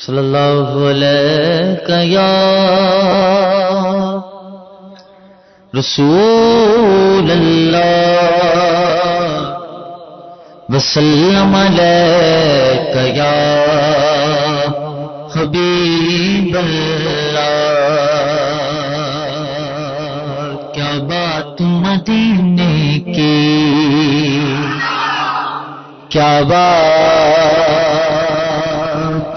صلی اللہ علیہ یا رسول اللہ وسلم علیک یا حبیب اللہ۔ کیا بات مدینے کی، کیا بات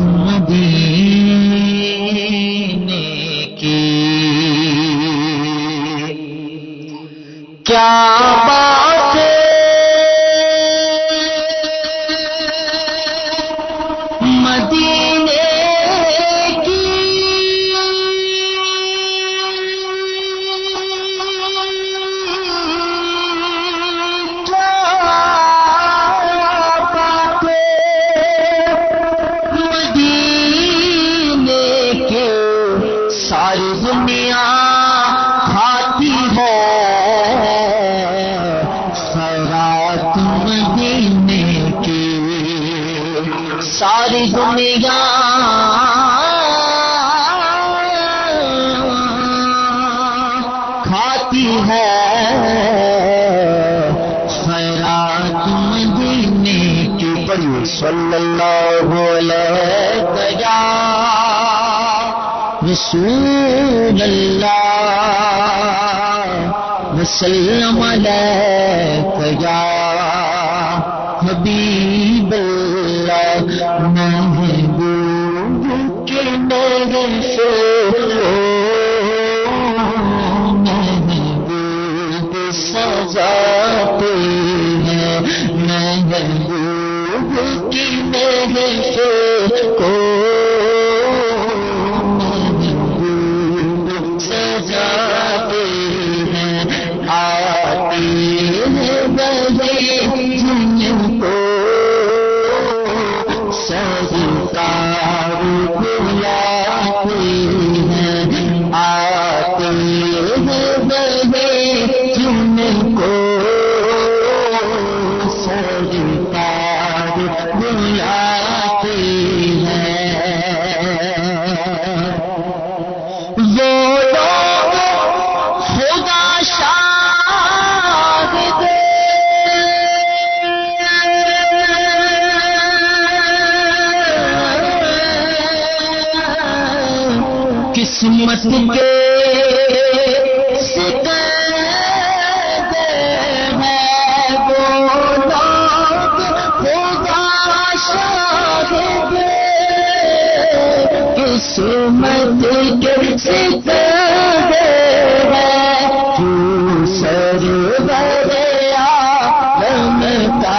مدینے کی، کیا بات مدینے کی، ساری دنیا کھاتی ہے خیرات مدینے کی، ساری دنیا کھاتی ہے خیرات مدینے کی۔ پڑھیے صلی اللہ علیہ یا رسول اللہ وسلم علیک یا حبیب اللہ۔ محبوب کے نور سے محبوب سجاتے ہیں، محبوب کی نور سے کو قسمت کے سکندے ہیں وہ لوگ خدا شاہد، قسمت کے سکندے ہیں تو سرور عالم کا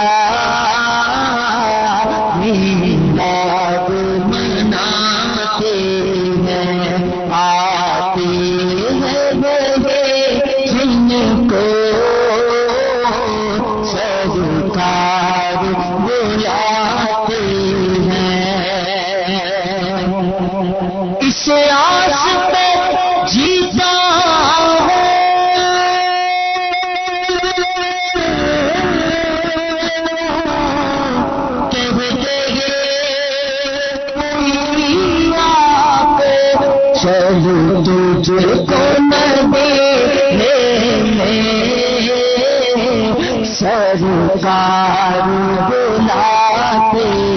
میلاد مناتے ہیں، آتے ہیں جن کو سرکار بلاتے ہیں۔ اس آس پہ جیتا ہوں چلو تجھ کو مدینے میں سرکار بلاتے